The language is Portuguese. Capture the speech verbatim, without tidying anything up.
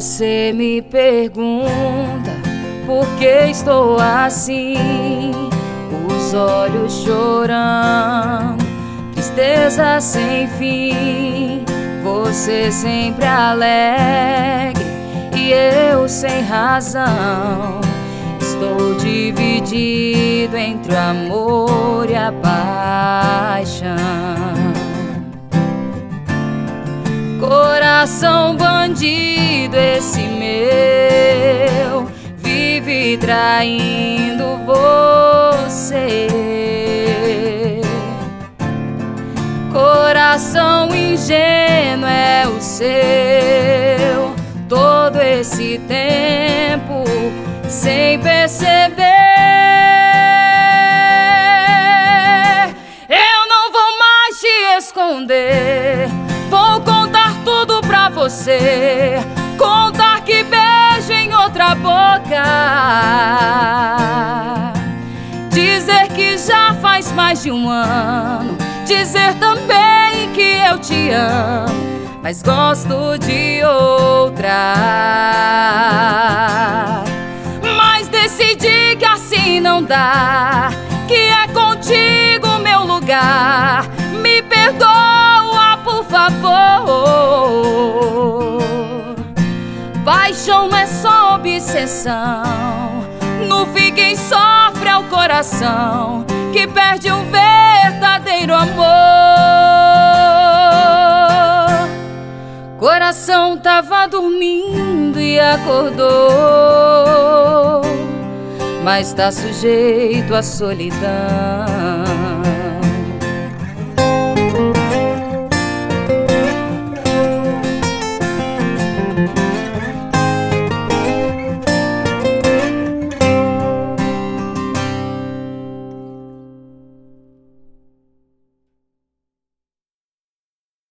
você me pergunta por que estou assim, os olhos chorando, tristeza sem fim. Você sempre alegre e eu sem razão. Estou dividido entre o amor e a paixão. Coração bandido esse meu, vive traindo você. Coração ingênuo é o seu, todo esse tempo sem perceber. Eu não vou mais te esconder, vou contar tudo pra você, contar que beijo em outra boca, dizer que já faz mais de um ano, dizer também que eu te amo, mas gosto de outra. Mas decidi que assim não dá, que é contigo meu lugar. Me perdoa, por favor. Paixão é só obsessão, no fim quem sofre é o coração, que perde um verdadeiro amor. Coração tava dormindo e acordou, mas tá sujeito à solidão.